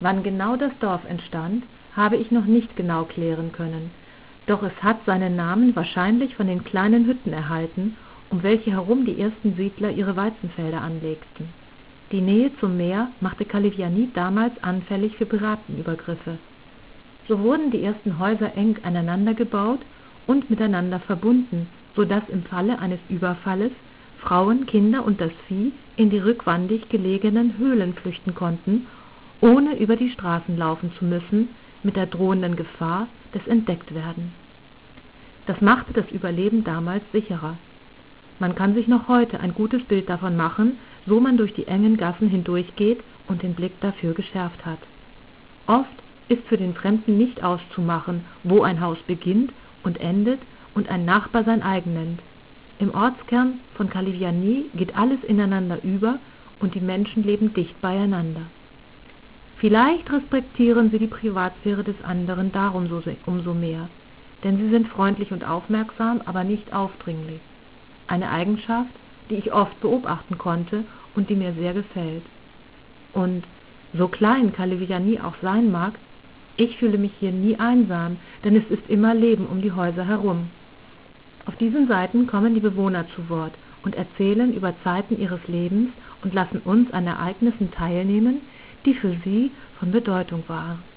Wann genau das Dorf entstand, habe ich noch nicht genau klären können, doch es hat seinen Namen wahrscheinlich von den kleinen Hütten erhalten, um welche herum die ersten Siedler ihre Weizenfelder anlegten. Die Nähe zum Meer machte Kaliviani damals anfällig für Piratenübergriffe. So wurden die ersten Häuser eng aneinander gebaut und miteinander verbunden, so dass im Falle eines Überfalles Frauen, Kinder und das Vieh in die rückwandig gelegenen Höhlen flüchten konnten, ohne über die Straßen laufen zu müssen, mit der drohenden Gefahr des Entdecktwerdens. Das machte das Überleben damals sicherer. Man kann sich noch heute ein gutes Bild davon machen, so man durch die engen Gassen hindurchgeht und den Blick dafür geschärft hat. Oft ist für den Fremden nicht auszumachen, wo ein Haus beginnt und endet und ein Nachbar sein eigen nennt. Im Ortskern von Kaliviani geht alles ineinander über und die Menschen leben dicht beieinander. Vielleicht respektieren sie die Privatsphäre des anderen darum umso mehr, denn sie sind freundlich und aufmerksam, aber nicht aufdringlich. Eine Eigenschaft, die ich oft beobachten konnte und die mir sehr gefällt. Und so klein Kaliviani auch sein mag, ich fühle mich hier nie einsam, denn es ist immer Leben um die Häuser herum. Auf diesen Seiten kommen die Bewohner zu Wort und erzählen über Zeiten ihres Lebens und lassen uns an Ereignissen teilnehmen, die für sie von Bedeutung waren.